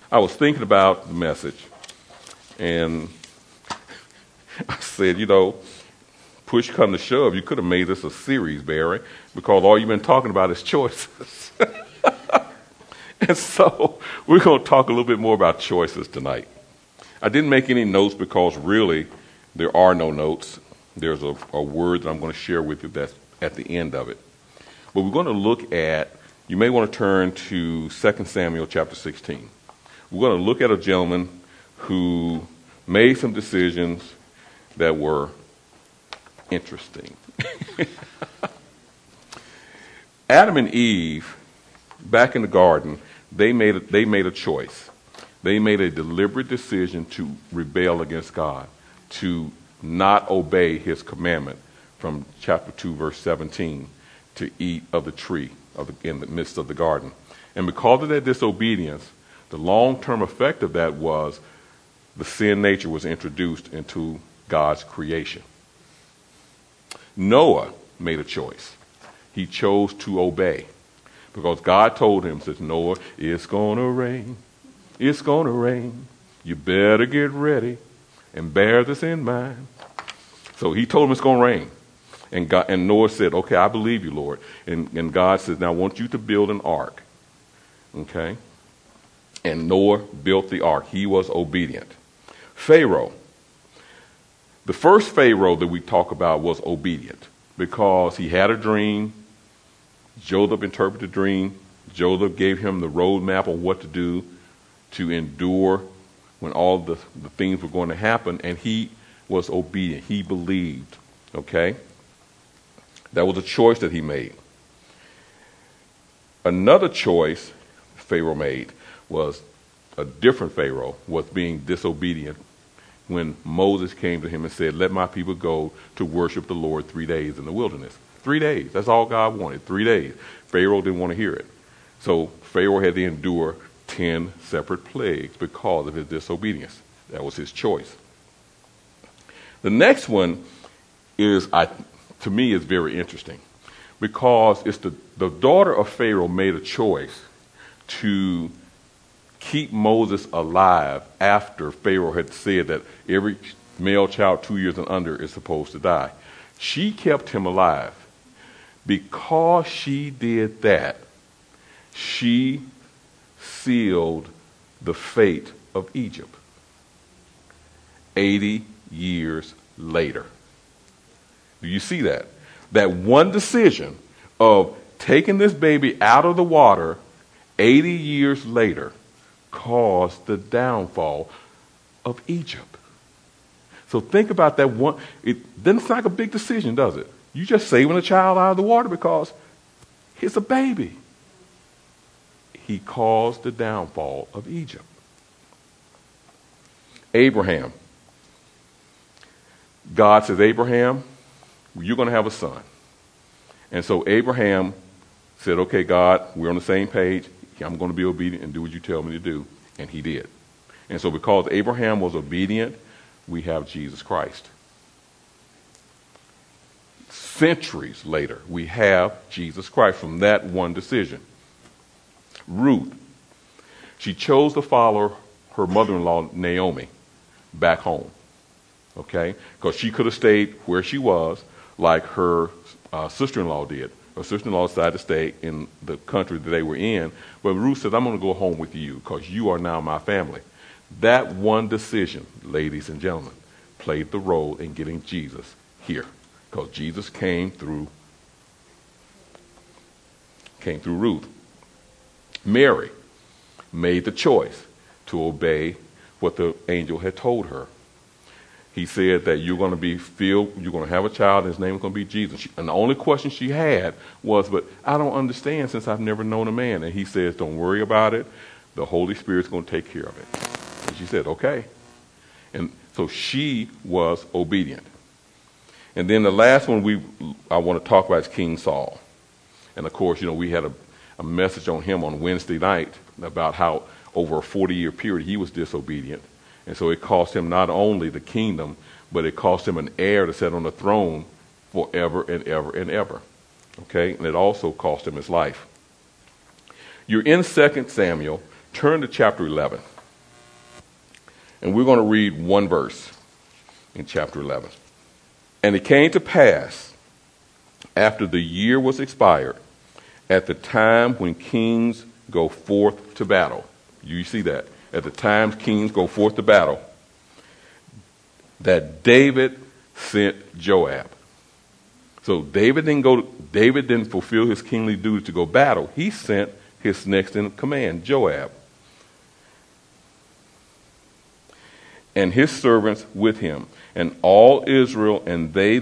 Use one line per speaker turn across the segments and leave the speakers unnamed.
I was thinking about the message, and I said, push come to shove, you could have made this a series, Barry, because all you've been talking about is choices. And so we're going to talk a little bit more about choices tonight. I didn't make any notes because really there are no notes. There's a word that I'm going to share with you that's at the end of it. But we're going to look at, you may want to turn to 2 Samuel chapter 16. We're going to look at a gentleman who made some decisions that were interesting. Adam and Eve, back in the garden, they made a choice. They made a deliberate decision to rebel against God, to not obey his commandment from chapter 2, verse 17, to eat of the tree in the midst of the garden. And because of that disobedience, the long-term effect of that was the sin nature was introduced into God's creation. Noah made a choice. He chose to obey. Because God told him, says, Noah, it's going to rain. It's going to rain. You better get ready and bear this in mind. So he told him it's going to rain. And Noah said, okay, I believe you, Lord. And God says, now I want you to build an ark. Okay? And Noah built the ark. He was obedient. Pharaoh. The first Pharaoh that we talk about was obedient because he had a dream. Joseph interpreted the dream. Joseph gave him the roadmap on what to do to endure when all the things were going to happen, and he was obedient. He believed, okay? That was a choice that he made. Another choice Pharaoh made was a different Pharaoh, was being disobedient when Moses came to him and said, let my people go to worship the Lord 3 days in the wilderness. 3 days. That's all God wanted. 3 days. Pharaoh didn't want to hear it. So Pharaoh had to endure 10 separate plagues because of his disobedience. That was his choice. The next one is, to me, is very interesting because it's the daughter of Pharaoh made a choice to keep Moses alive after Pharaoh had said that every male child 2 years and under is supposed to die. She kept him alive. Because she did that, she sealed the fate of Egypt 80 years later. Do you see that? That one decision of taking this baby out of the water 80 years later caused the downfall of Egypt. So think about that one. It doesn't sound like a big decision, does it? You just saving a child out of the water because he's a baby. He caused the downfall of Egypt. Abraham. God says, Abraham, you're going to have a son. And so Abraham said, okay, God, we're on the same page. I'm going to be obedient and do what you tell me to do. And he did. And so because Abraham was obedient, we have Jesus Christ. Centuries later, we have Jesus Christ from that one decision. Ruth, she chose to follow her mother-in-law, Naomi, back home. Okay? Because she could have stayed where she was like her sister-in-law did. Her sister-in-law decided to stay in the country that they were in. But Ruth said, I'm going to go home with you because you are now my family. That one decision, ladies and gentlemen, played the role in getting Jesus here. Because Jesus came through Ruth. Mary made the choice to obey what the angel had told her. He said that you're going to be filled, you're going to have a child, and his name is going to be Jesus. And the only question she had was, but I don't understand since I've never known a man. And he says, don't worry about it. The Holy Spirit's going to take care of it. And she said, okay. And so she was obedient. And then the last one I want to talk about is King Saul. And of course, we had a message on him on Wednesday night about how over a 40-year period he was disobedient. And so it cost him not only the kingdom, but it cost him an heir to sit on the throne forever and ever and ever. Okay? And it also cost him his life. You're in 2 Samuel. Turn to chapter 11. And we're going to read one verse in chapter 11. And it came to pass, after the year was expired, at the time when kings go forth to battle. You see that? At the time kings go forth to battle, that David sent Joab. So David didn't fulfill his kingly duty to go battle. He sent his next in command, Joab, and his servants with him, and all Israel, and they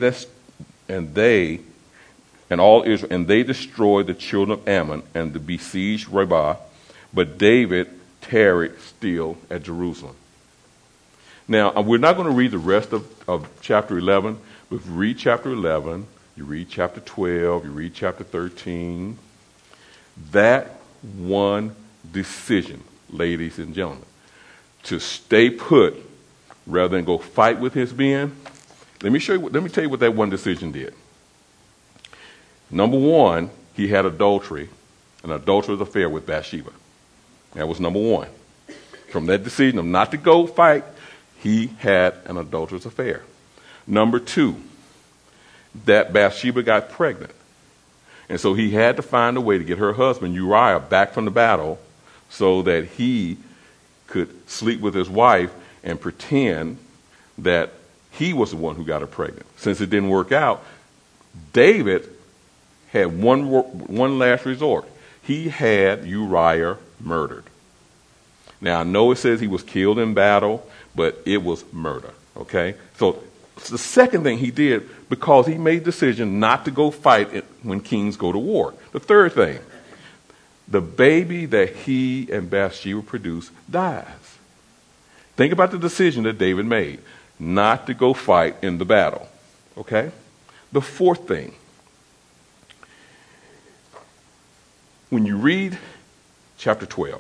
destroyed the children of Ammon and the besieged Rabbah, but David tarried still at Jerusalem. Now, we're not going to read the rest of chapter 11, but if you read chapter 11, you read chapter 12, you read chapter 13, that one decision, ladies and gentlemen, to stay put rather than go fight with his men, let me tell you what that one decision did. Number one, he had adultery, an adulterous affair with Bathsheba. That was number one. From that decision of not to go fight, he had an adulterous affair. Number two, that Bathsheba got pregnant. And so he had to find a way to get her husband, Uriah, back from the battle so that he could sleep with his wife and pretend that he was the one who got her pregnant. Since it didn't work out, David had one last resort. He had Uriah murdered. Now, I know it says he was killed in battle, but it was murder, okay? So the second thing he did, because he made the decision not to go fight when kings go to war. The third thing, the baby that he and Bathsheba produced dies. Think about the decision that David made, not to go fight in the battle, okay? The fourth thing, when you read chapter 12,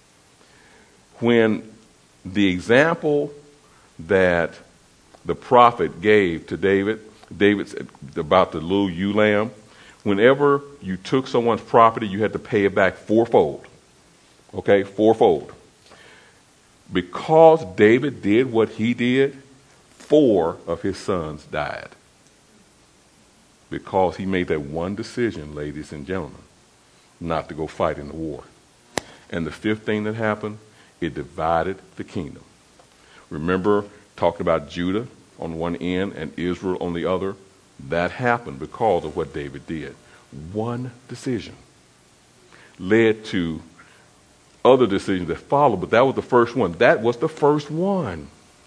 when the example that the prophet gave to David said about the little ewe lamb, whenever you took someone's property, you had to pay it back fourfold. Okay, fourfold. Because David did what he did, 4 of his sons died. Because he made that one decision, ladies and gentlemen, not to go fight in the war. And the fifth thing that happened, it divided the kingdom. Remember talking about Judah on one end and Israel on the other? That happened because of what David did. One decision led to other decisions that followed, but that was the first one. That was the first one.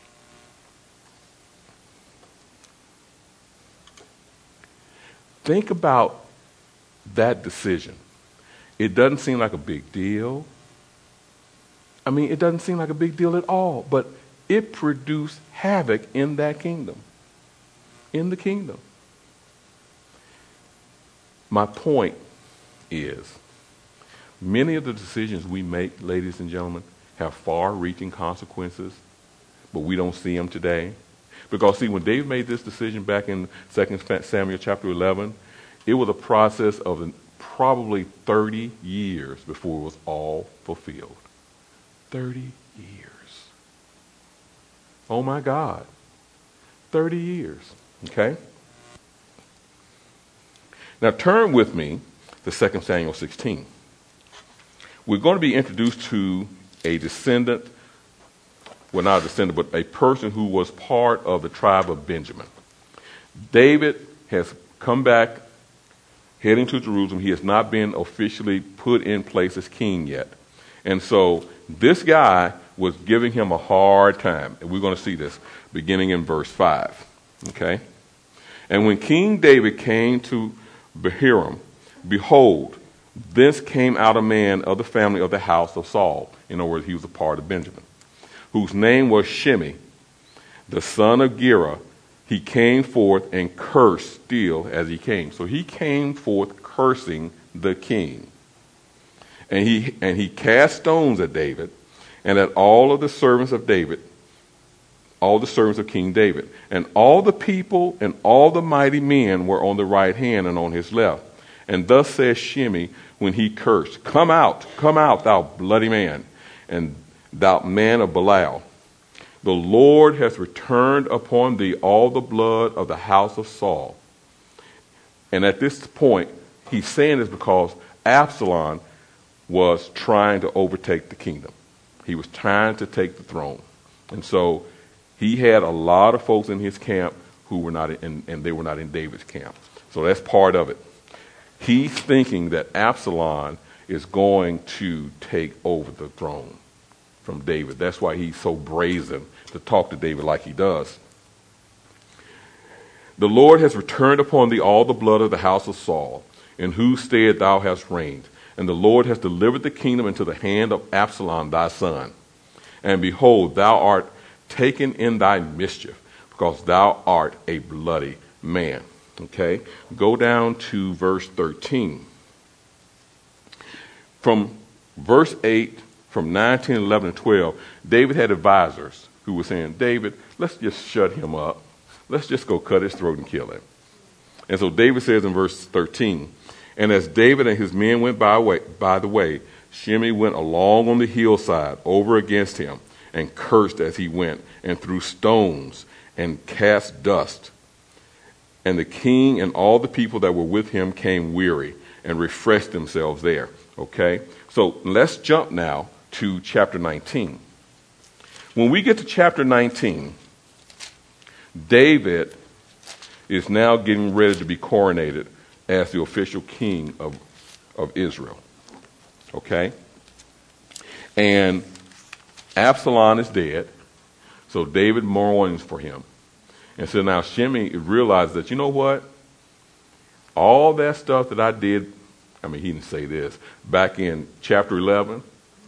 Think about that decision. It doesn't seem like a big deal. I mean, it doesn't seem like a big deal at all, but it produced havoc in that kingdom. In the kingdom. My point is, many of the decisions we make, ladies and gentlemen, have far-reaching consequences, but we don't see them today. Because, see, when David made this decision back in 2 Samuel chapter 11, it was a process of probably 30 years before it was all fulfilled. 30 years. Oh, my God. 30 years. Okay? Now, turn with me to 2 Samuel 16. We're going to be introduced to a descendant, well, not a descendant, but a person who was part of the tribe of Benjamin. David has come back, heading to Jerusalem. He has not been officially put in place as king yet. And so this guy was giving him a hard time. And we're going to see this beginning in verse 5. Okay? And when King David came to Bahurim, behold, thence came out a man of the family of the house of Saul. In other words, he was a part of Benjamin, whose name was Shimei, the son of Gera. He came forth and cursed still as he came. So he came forth cursing the king. And he cast stones at David and at all of the servants of David, all the servants of King David. And all the people and all the mighty men were on the right hand and on his left. And thus says Shimei when he cursed, come out, thou bloody man, and thou man of Belial. the Lord has returned upon thee all the blood of the house of Saul. And at this point, he's saying this because Absalom was trying to overtake the kingdom. He was trying to take the throne. And so he had a lot of folks in his camp who were not in, and they were not in David's camp. So that's part of it. He's thinking that Absalom is going to take over the throne from David. That's why he's so brazen to talk to David like he does. The Lord has returned upon thee all the blood of the house of Saul, in whose stead thou hast reigned. And the Lord has delivered the kingdom into the hand of Absalom thy son. And behold, thou art taken in thy mischief, because thou art a bloody man. Okay? Go down to verse 13. From verse 8, from 9, 10, 11, and 12, David had advisors who were saying, David, let's just shut him up. Let's just go cut his throat and kill him. And so David says in verse 13, and as David and his men went by the way, Shimei went along on the hillside over against him and cursed as he went and threw stones and cast dust. And the king and all the people that were with him came weary and refreshed themselves there. Okay? So let's jump now to chapter 19. When we get to chapter 19, David is now getting ready to be coronated as the official king of Israel. Okay? And Absalom is dead, so David mourns for him. And so now Shimei realizes that, you know what? All that stuff that I did, I mean, he didn't say this, back in chapter 11,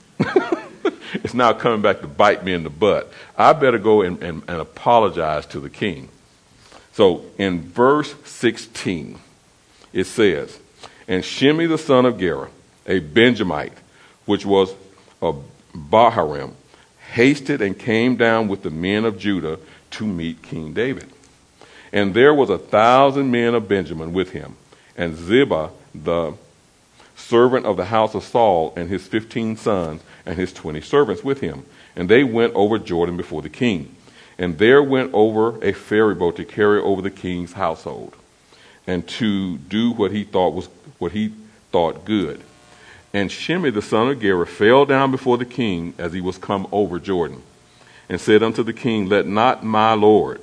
it's now coming back to bite me in the butt. I better go and apologize to the king. So in verse 16, it says, and Shimei the son of Gera, a Benjamite, which was of Baharim, hasted and came down with the men of Judah to meet King David. And there was 1,000 men of Benjamin with him, and Ziba, the servant of the house of Saul, and his 15 sons and his 20 servants with him. And they went over Jordan before the king. And there went over a ferry boat to carry over the king's household, and to do what he thought good. And Shimei the son of Gera fell down before the king as he was come over Jordan, and said unto the king, let not my lord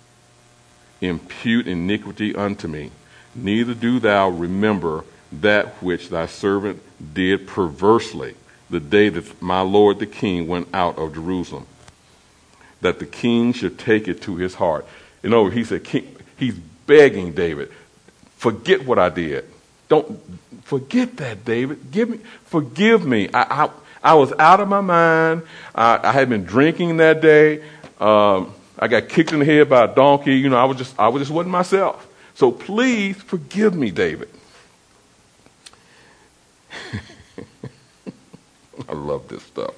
impute iniquity unto me, neither do thou remember that which thy servant did perversely the day that my lord the king went out of Jerusalem, that the king should take it to his heart. In other words, he said, he's begging David, forget what I did. Don't forget that, David. Forgive me. I was out of my mind. I had been drinking that day. I got kicked in the head by a donkey. You know, I just wasn't myself. So please forgive me, David. I love this stuff.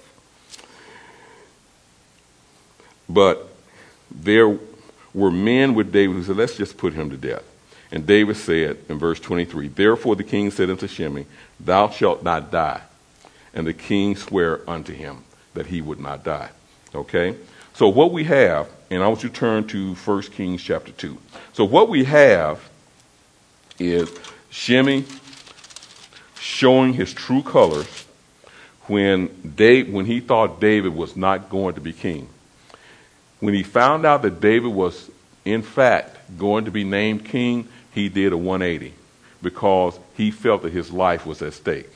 But there were men with David who said, let's just put him to death. And David said in verse 23, therefore the king said unto Shimei, thou shalt not die. And the king sware unto him that he would not die. Okay? So what we have, and I want you to turn to 1 Kings chapter 2. So what we have is Shimei showing his true colors when he thought David was not going to be king. When he found out that David was, in fact, going to be named king, he did a 180 because he felt that his life was at stake.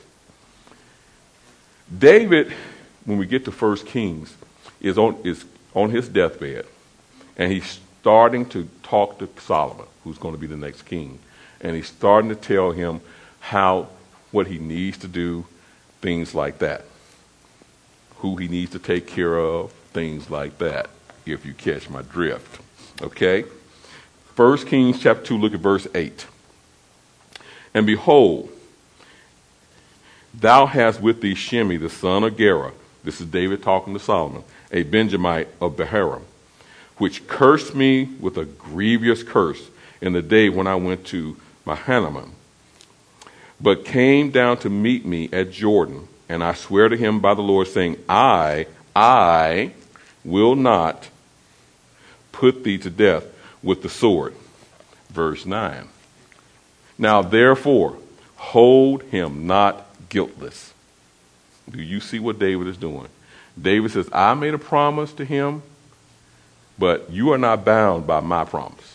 David, when we get to 1 Kings, is on his deathbed, and he's starting to talk to Solomon, who's going to be the next king. And he's starting to tell him what he needs to do, things like that. Who he needs to take care of, things like that, if you catch my drift. Okay? 1 Kings chapter 2, look at verse 8. And behold, thou hast with thee Shimei the son of Gera, this is David talking to Solomon, a Benjamite of Baharim, which cursed me with a grievous curse in the day when I went to Mahanaim, but came down to meet me at Jordan. And I swear to him by the Lord, saying, I will not put thee to death with the sword. Verse 9. Now therefore, hold him not guiltless. Do you see what David is doing? David says, I made a promise to him, but you are not bound by my promise.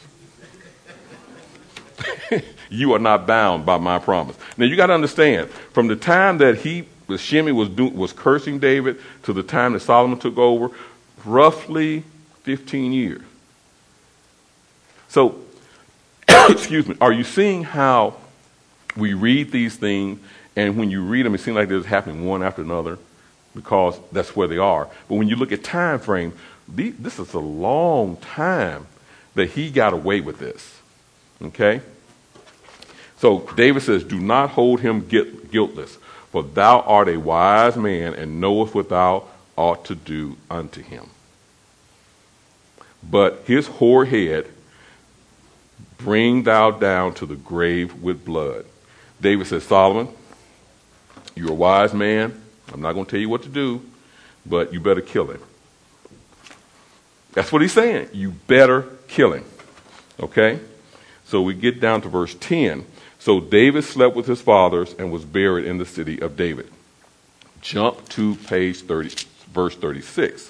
You are not bound by my promise. Now you got to understand, from the time that Shimei was cursing David to the time that Solomon took over, roughly 15 years. So, excuse me, are you seeing how we read these things, and when you read them, it seems like they're happening one after another, because that's where they are. But when you look at time frame, this is a long time that he got away with this. Okay? So David says, do not hold him guiltless, for thou art a wise man and knowest what thou ought to do unto him. But his hoar head bring thou down to the grave with blood. David says, Solomon, you're a wise man. I'm not going to tell you what to do, but you better kill him. That's what he's saying. You better kill him. Okay? So we get down to verse 10. So David slept with his fathers and was buried in the city of David. Jump to page 30, verse 36.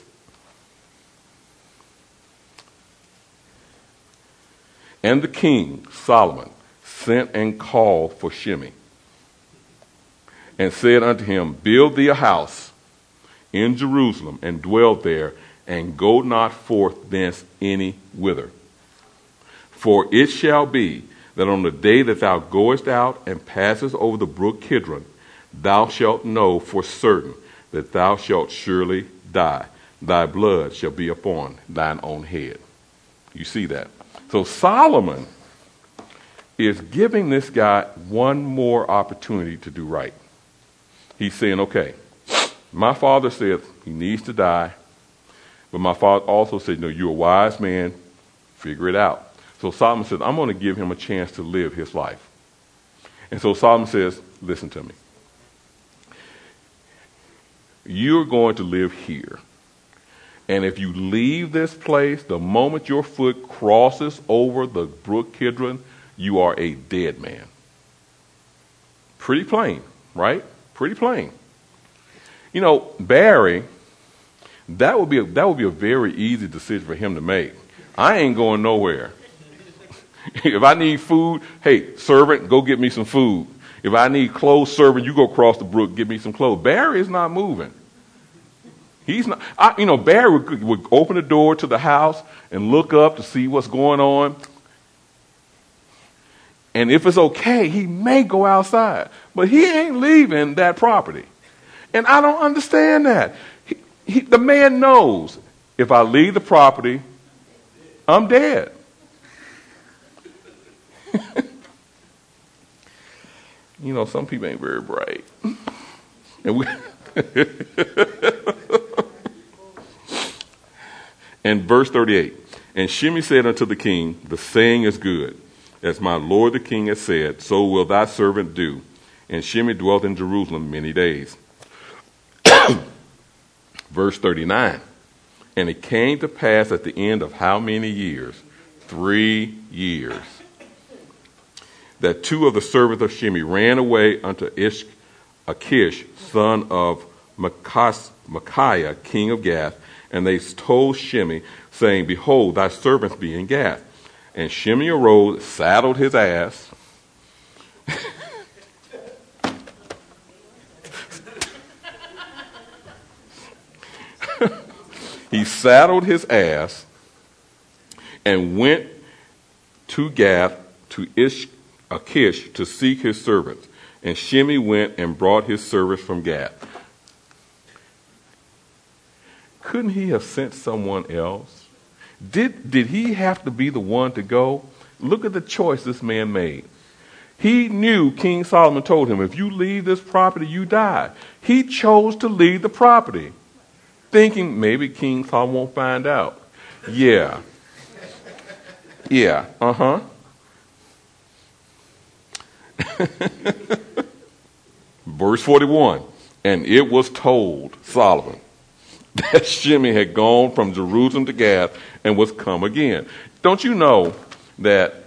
And the king, Solomon, sent and called for Shimei, and said unto him, build thee a house in Jerusalem, and dwell there, and go not forth thence any whither. For it shall be that on the day that thou goest out and passest over the brook Kidron, thou shalt know for certain that thou shalt surely die. Thy blood shall be upon thine own head. You see that? So Solomon is giving this guy one more opportunity to do right. He's saying, okay, my father said he needs to die, but my father also said, no, you're a wise man, figure it out. So Solomon says, I'm going to give him a chance to live his life. And so Solomon says, listen to me. You're going to live here. And if you leave this place, the moment your foot crosses over the brook Kidron, you are a dead man. Pretty plain, right? Pretty plain. You know, Barry, that would be a very easy decision for him to make. I ain't going nowhere. If I need food, hey, servant, go get me some food. If I need clothes, servant, you go across the brook, get me some clothes. Barry is not moving. He's not. Barry would open the door to the house and look up to see what's going on. And if it's okay, he may go outside. But he ain't leaving that property. And I don't understand that. The man knows, if I leave the property, I'm dead. Some people ain't very bright. And verse 38, and Shimei said unto the king, the saying is good. As my lord the king has said, so will thy servant do. And Shimei dwelt in Jerusalem many days. Verse 39, and it came to pass at the end of how many years? 3 years. That two of the servants of Shimei ran away unto Achish, son of Micaiah, king of Gath, and they told Shimei, saying, behold, thy servants be in Gath. And Shimei arose, saddled his ass, he saddled his ass and went to Gath to Achish to seek his servants. And Shimei went and brought his servants from Gath. Couldn't he have sent someone else? Did he have to be the one to go? Look at the choice this man made. He knew King Solomon told him, if you leave this property, you die. He chose to leave the property, thinking maybe King Solomon won't find out. Yeah. Verse 41, and it was told Solomon that Shimei had gone from Jerusalem to Gath and was come again. Don't you know that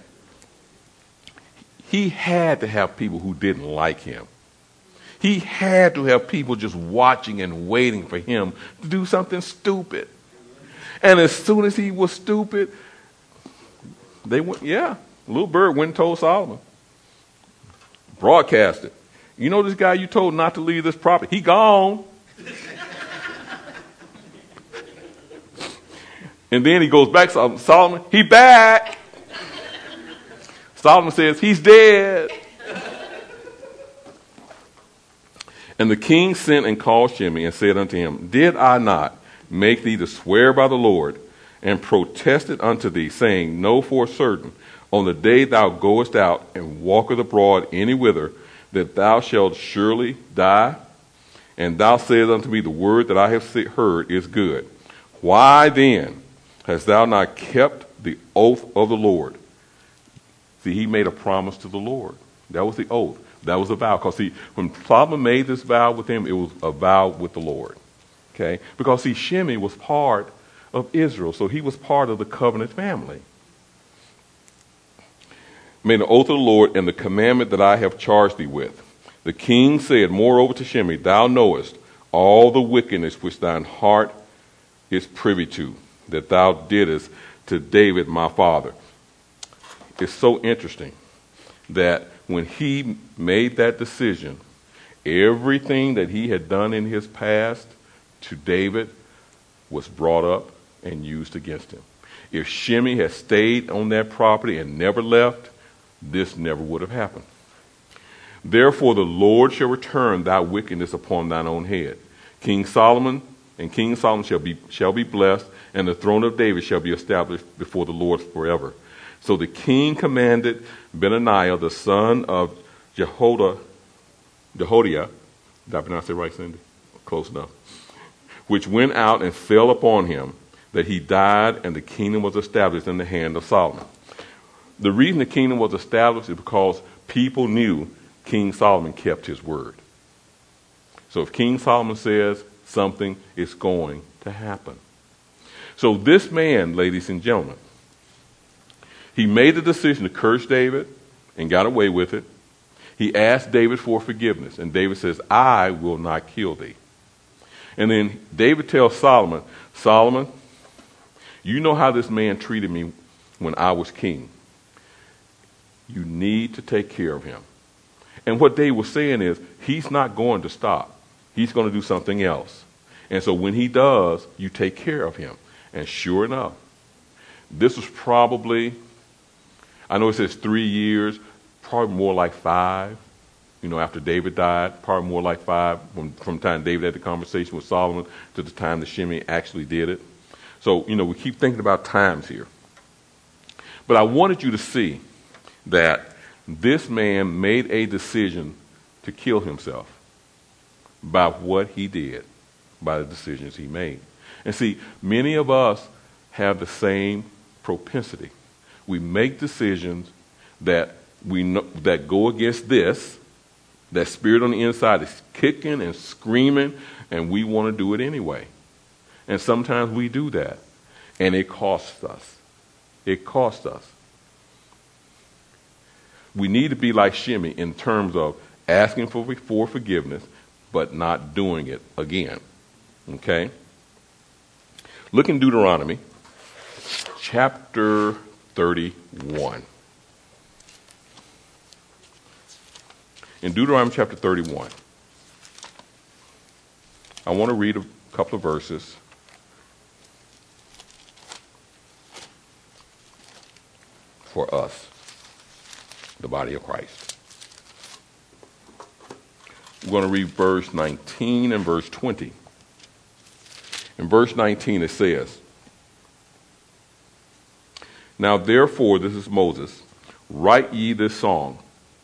he had to have people who didn't like him? He had to have people just watching and waiting for him to do something stupid. And as soon as he was stupid, they went, little bird went and told Solomon. Broadcast it. You know this guy you told not to leave this property? He gone. And then he goes back to Solomon. He back. Solomon says, he's dead. And the king sent and called Shimei and said unto him, did I not make thee to swear by the Lord, and protested unto thee, saying, know for certain, on the day thou goest out and walkest abroad any whither, that thou shalt surely die? And thou sayest unto me, the word that I have heard is good. Why then hast thou not kept the oath of the Lord? See, he made a promise to the Lord. That was the oath. That was a vow. Because, see, when Solomon made this vow with him, it was a vow with the Lord. Okay? Because, see, Shimei was part of Israel, so he was part of the covenant family. Made an oath of the Lord and the commandment that I have charged thee with. The king said, moreover to Shimei, thou knowest all the wickedness which thine heart is privy to, that thou didst to David my father. It's so interesting that when he made that decision, everything that he had done in his past to David was brought up and used against him. If Shimei had stayed on that property and never left, this never would have happened. Therefore the Lord shall return thy wickedness upon thine own head. King Solomon shall be blessed, and the throne of David shall be established before the Lord forever. So the king commanded Benaiah, the son of Jehoiada, did I pronounce it right, Cindy? Close enough. Which went out and fell upon him, that he died, and the kingdom was established in the hand of Solomon. The reason the kingdom was established is because people knew King Solomon kept his word. So if King Solomon says something, it's going to happen. So this man, ladies and gentlemen, he made the decision to curse David and got away with it. He asked David for forgiveness, and David says, I will not kill thee. And then David tells Solomon, Solomon, you know how this man treated me when I was king. You need to take care of him. And what David was saying is, he's not going to stop. He's going to do something else. And so when he does, you take care of him. And sure enough, this was probably, I know it says 3 years, probably more like 5. After David died, probably more like 5 from the time David had the conversation with Solomon to the time that Shimei actually did it. So, we keep thinking about times here. But I wanted you to see that this man made a decision to kill himself by what he did, by the decisions he made. And see, many of us have the same propensity. We make decisions that we know that go against this. That spirit on the inside is kicking and screaming, and we want to do it anyway. And sometimes we do that, and it costs us. It costs us. We need to be like Shimei in terms of asking for forgiveness, but not doing it again. Okay? Look in Deuteronomy chapter 31. In Deuteronomy chapter 31, I want to read a couple of verses for us, the body of Christ. We're going to read verse 19 and verse 20. In verse 19 it says, Now therefore, this is Moses, write ye this song.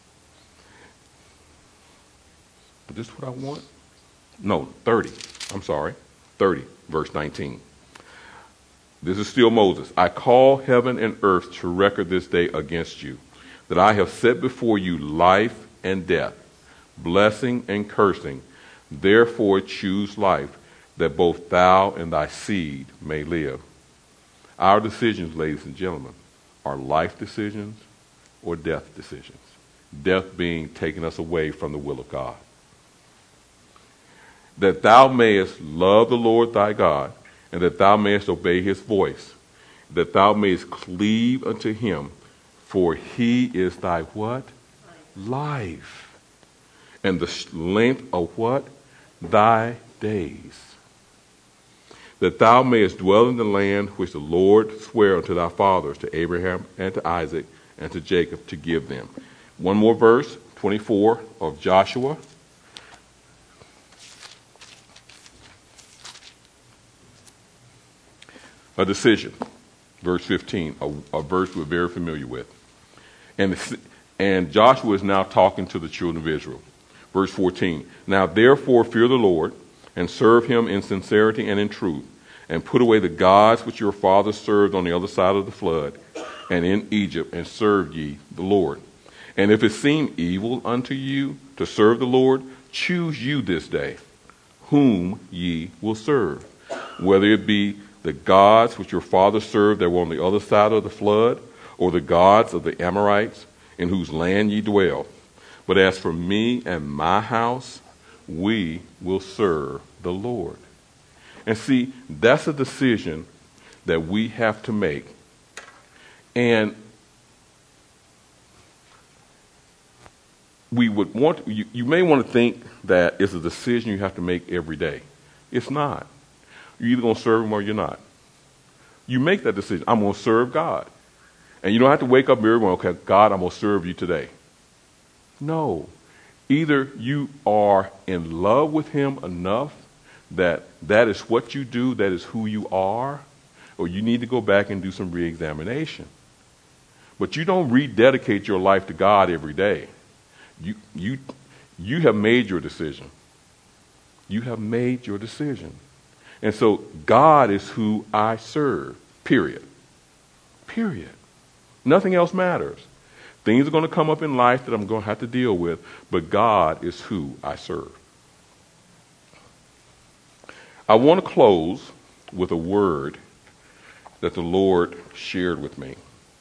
Is this what I want? No, 30. I'm sorry. 30, verse 19. This is still Moses. I call heaven and earth to record this day against you, that I have set before you life and death, blessing and cursing. Therefore choose life, that both thou and thy seed may live. Our decisions, ladies and gentlemen, are life decisions or death decisions. Death being taking us away from the will of God. That thou mayest love the Lord thy God, and that thou mayest obey his voice, that thou mayest cleave unto him, for he is thy what? Life. And the length of what? Thy days. That thou mayest dwell in the land which the Lord sware unto thy fathers, to Abraham and to Isaac and to Jacob, to give them. One more verse, 24 of Joshua. A decision, verse 15, a verse we're very familiar with. And Joshua is now talking to the children of Israel. Verse 14, now therefore fear the Lord, and serve him in sincerity and in truth, and put away the gods which your fathers served on the other side of the flood, and in Egypt, and serve ye the Lord. And if it seem evil unto you to serve the Lord, choose you this day whom ye will serve, whether it be the gods which your fathers served that were on the other side of the flood, or the gods of the Amorites, in whose land ye dwell. But as for me and my house, we will serve the Lord. And see, that's a decision that we have to make. And we would want, you may want to think that it's a decision you have to make every day. It's not. You're either going to serve him or you're not. You make that decision. I'm going to serve God. And you don't have to wake up every morning, okay, God, I'm going to serve you today. No. Either you are in love with him enough that that is what you do, that is who you are, or you need to go back and do some reexamination. But you don't rededicate your life to God every day. You have made your decision. You have made your decision. And so God is who I serve, period. Period. Nothing else matters. Things are going to come up in life that I'm going to have to deal with, but God is who I serve. I want to close with a word that the Lord shared with me.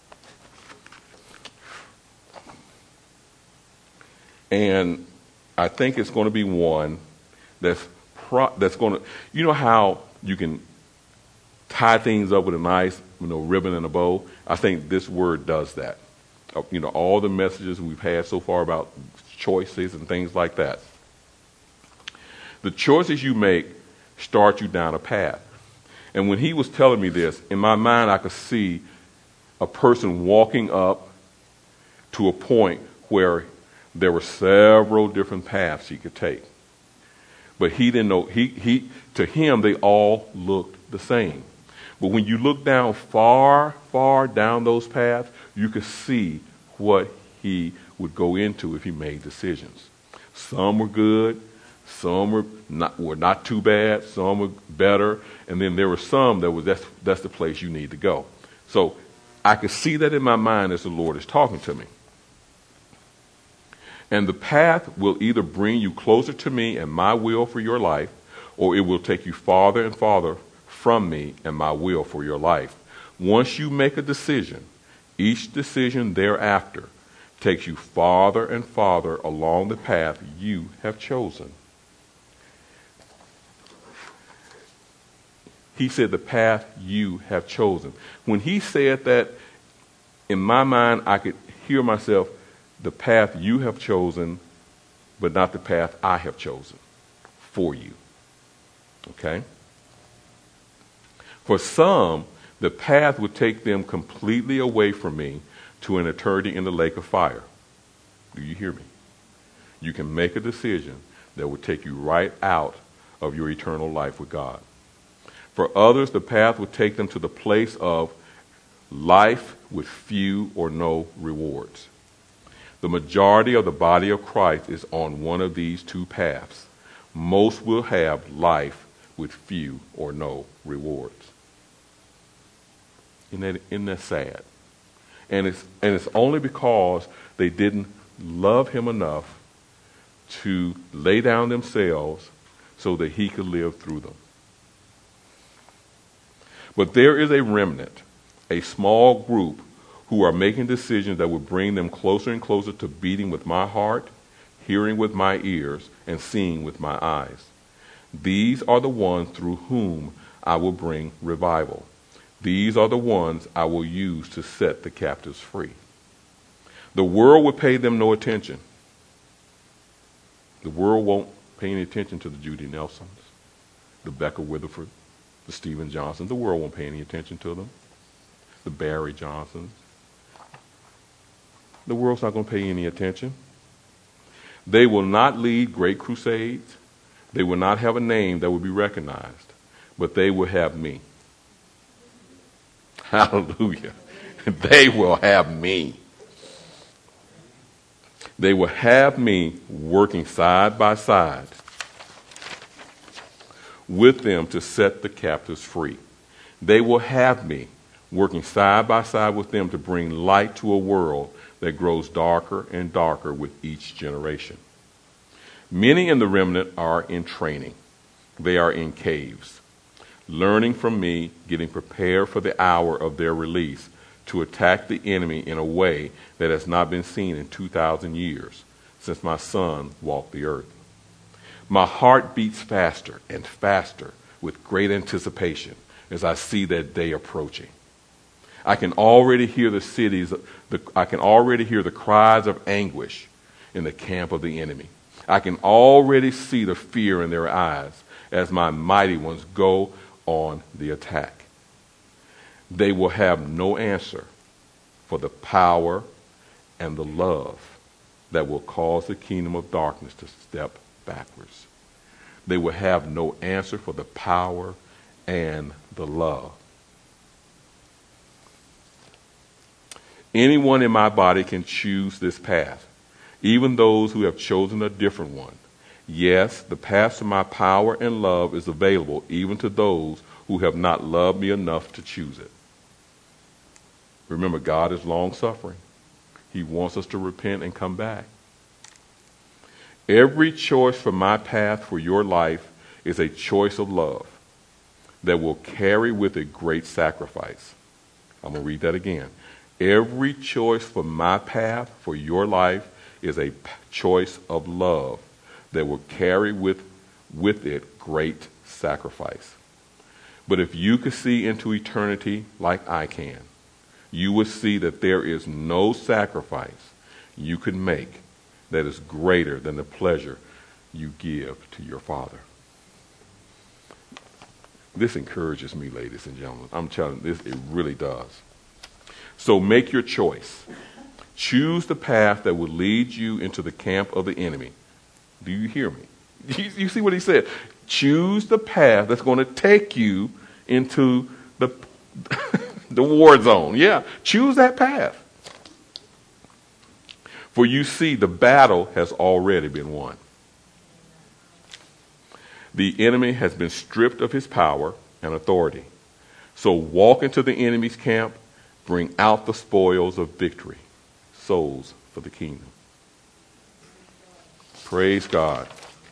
And I think it's going to be one that's going to, you know how you can tie things up with a nice, ribbon and a bow? I think this word does that. All the messages we've had so far about choices and things like that. The choices you make start you down a path. And when he was telling me this, in my mind I could see a person walking up to a point where there were several different paths he could take. But he didn't know, to him they all looked the same. But when you look down far, far down those paths, you could see what he would go into if he made decisions. Some were good, some were not too bad, some were better, and then there were some that was that's the place you need to go. So I could see that in my mind as the Lord is talking to me. And the path will either bring you closer to me and my will for your life, or it will take you farther and farther from me and my will for your life. Once you make a decision, each decision thereafter takes you farther and farther along the path you have chosen. He said the path you have chosen. When he said that, in my mind, I could hear myself, the path you have chosen, but not the path I have chosen for you. Okay? For some, the path would take them completely away from me to an eternity in the lake of fire. Do you hear me? You can make a decision that would take you right out of your eternal life with God. For others, the path would take them to the place of life with few or no rewards. The majority of the body of Christ is on one of these two paths. Most will have life with few or no rewards. Isn't that sad? And it's only because they didn't love him enough to lay down themselves so that he could live through them. But there is a remnant, a small group, who are making decisions that will bring them closer and closer to beating with my heart, hearing with my ears, and seeing with my eyes. These are the ones through whom I will bring revival. These are the ones I will use to set the captives free. The world will pay them no attention. The world won't pay any attention to the Judy Nelsons, the Becca Witherford, the Stephen Johnson. The world won't pay any attention to them. The Barry Johnsons. The world's not going to pay any attention. They will not lead great crusades. They will not have a name that will be recognized, but they will have me. Hallelujah. They will have me. They will have me working side by side with them to set the captives free. They will have me working side by side with them to bring light to a world that grows darker and darker with each generation. Many in the remnant are in training. They are in caves, learning from me, getting prepared for the hour of their release to attack the enemy in a way that has not been seen in 2,000 years since my son walked the earth. My heart beats faster and faster with great anticipation as I see that day approaching. I can already hear I can already hear the cries of anguish in the camp of the enemy. I can already see the fear in their eyes as my mighty ones go on the attack. They will have no answer for the power and the love that will cause the kingdom of darkness to step backwards. They will have no answer for the power and the love. Anyone in my body can choose this path, even those who have chosen a different one. Yes, the path to my power and love is available even to those who have not loved me enough to choose it. Remember, God is long-suffering. He wants us to repent and come back. Every choice for my path for your life is a choice of love that will carry with it great sacrifice. I'm going to read that again. Every choice for my path for your life is a choice of love that will carry with it great sacrifice. But if you could see into eternity like I can, you would see that there is no sacrifice you could make that is greater than the pleasure you give to your Father. This encourages me, ladies and gentlemen. I'm telling you, it really does. So make your choice. Choose the path that will lead you into the camp of the enemy. Do you hear me? You see what he said? Choose the path that's going to take you into the war zone. Yeah, choose that path. For you see, the battle has already been won. The enemy has been stripped of his power and authority. So walk into the enemy's camp, bring out the spoils of victory, souls for the kingdom. Praise God.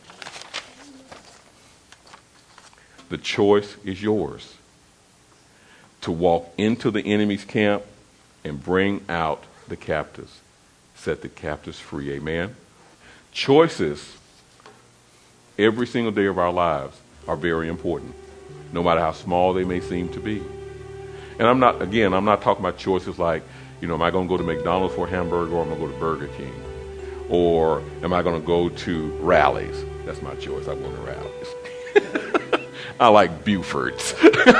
The choice is yours to walk into the enemy's camp and bring out the captives, set the captives free. Amen. Choices every single day of our lives are very important, no matter how small they may seem to be. And I'm not talking about choices like, am I going to go to McDonald's for a hamburger, or am I going to go to Burger King? Or am I going to go to Rally's? That's my choice. I'm going to Rally's. I like Buford's.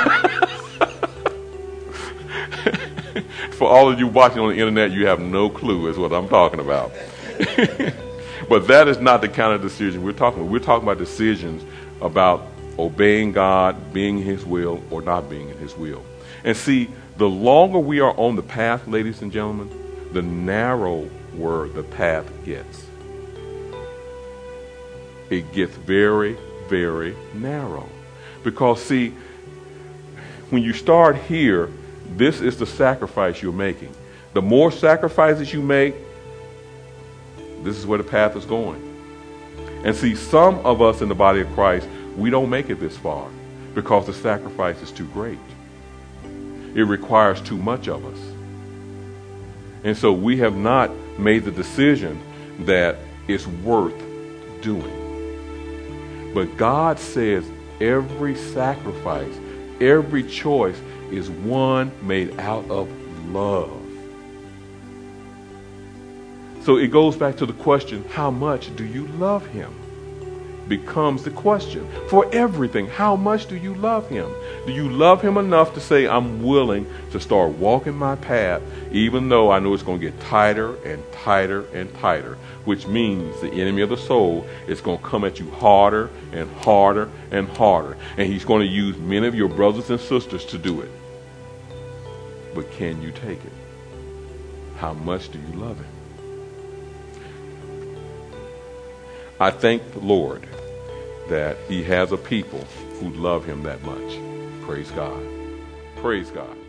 For all of you watching on the internet, you have no clue is what I'm talking about. But that is not the kind of decision we're talking about. We're talking about decisions about obeying God, being in his will, or not being in his will. And see, the longer we are on the path, ladies and gentlemen, the narrower the path gets. It gets very, very narrow. Because, see, when you start here, this is the sacrifice you're making. The more sacrifices you make, this is where the path is going. And see, some of us in the body of Christ, we don't make it this far because the sacrifice is too great. It requires too much of us. And so we have not made the decision that it's worth doing. But God says every sacrifice, every choice is one made out of love. So it goes back to the question, how much do you love him? Becomes the question for everything. How much do you love him? Do you love him enough to say, I'm willing to start walking my path, even though I know it's going to get tighter and tighter and tighter, which means the enemy of the soul is going to come at you harder and harder and harder. And he's going to use many of your brothers and sisters to do it. But can you take it? How much do you love him? I thank the Lord that he has a people who love him that much. Praise God. Praise God.